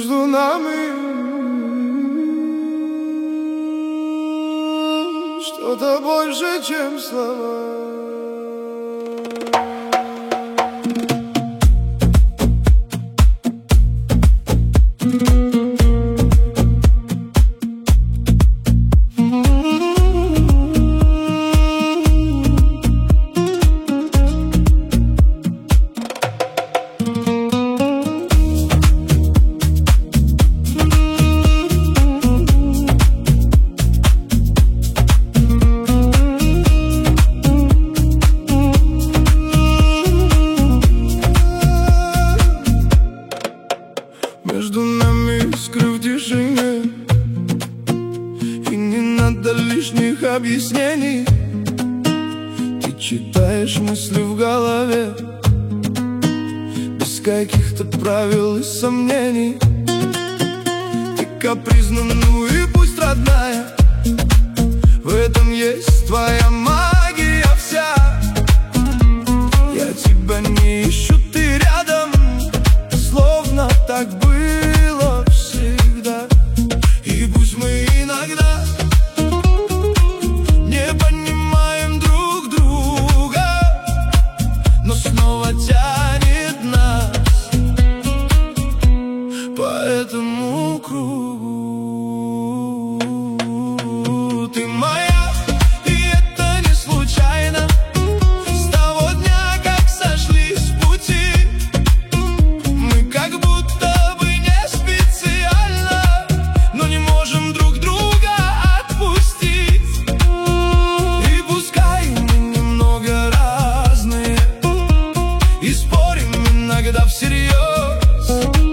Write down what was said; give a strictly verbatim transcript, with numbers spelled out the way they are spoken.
Между нами что-то больше, чем слова. Между нами искры в тишине, и не надо лишних объяснений. Ты читаешь мысли в голове, без каких-то правил и сомнений. Ты капризна, ну и пусть родная, в этом есть твоя магия вся. Я тебя не ищу, ты рядом, словно так было всегда. И пусть мы иногда не понимаем друг друга, но снова тянет нас по этому кругу. Ты моя, и это не случайно. С того дня, как сошлись с пути, мы как будто бы не специально, но не можем друг друга отпустить. И пускай мы немного разные и спорим иногда всерьез,